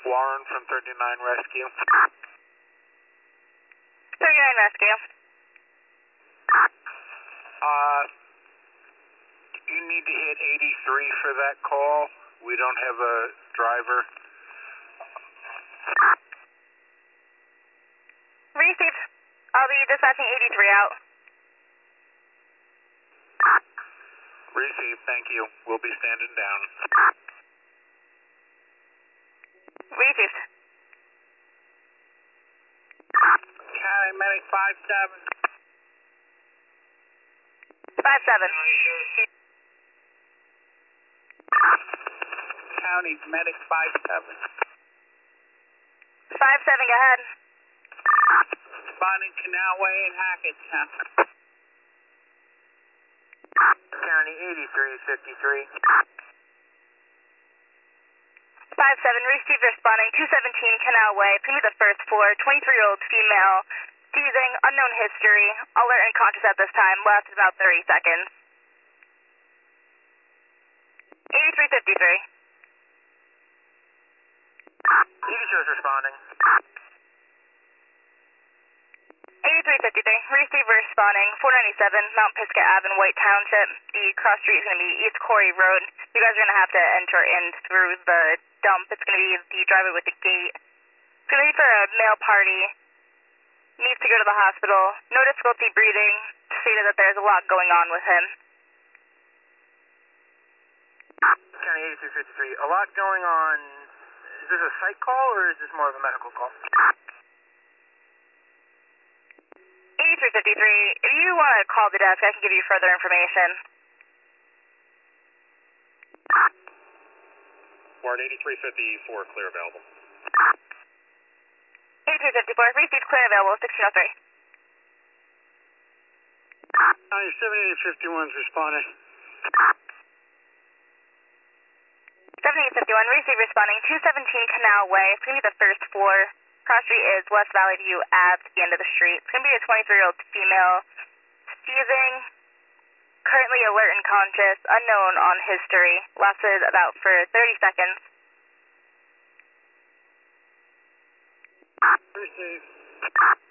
Warren from 39 Rescue. 39 Rescue. You need to hit 83 for that call. We don't have a driver. Received. I'll be dispatching 83 out. Received, thank you. We'll be standing down. Received. County Medic 57. 57. County Medic 57. 57, go ahead. Responding Canal Way and Hackettstown. County 8353. 57, received, responding 217 Canal Way, premium the first floor, 23-year-old female, seizing, unknown history, alert and conscious at this time, lasted about 30 seconds. 8353. 82 is responding. 8353, receiver responding, 497 Mount Pisgah Ave in White Township. The cross street is going to be East Corey Road. You guys are going to have to enter in through the dump. It's going to be the driveway with the gate. It's going to be for a male party. Needs to go to the hospital. No difficulty breathing. Stated that there's a lot going on with him. County 8253. A lot going on. Is this a psych call or is this more of a medical call? 8353, if you want to call the desk, I can give you further information. Warren 8354, clear available. 8354, received, clear available, 1603. County 7851 is responding. 7851, received, responding, 217 Canal Way, it's going to be the first floor. Cross street is West Valley View at the end of the street. It's going to be a 23-year-old female, seizing, currently alert and conscious, unknown on history, lasted about for 30 seconds. Received.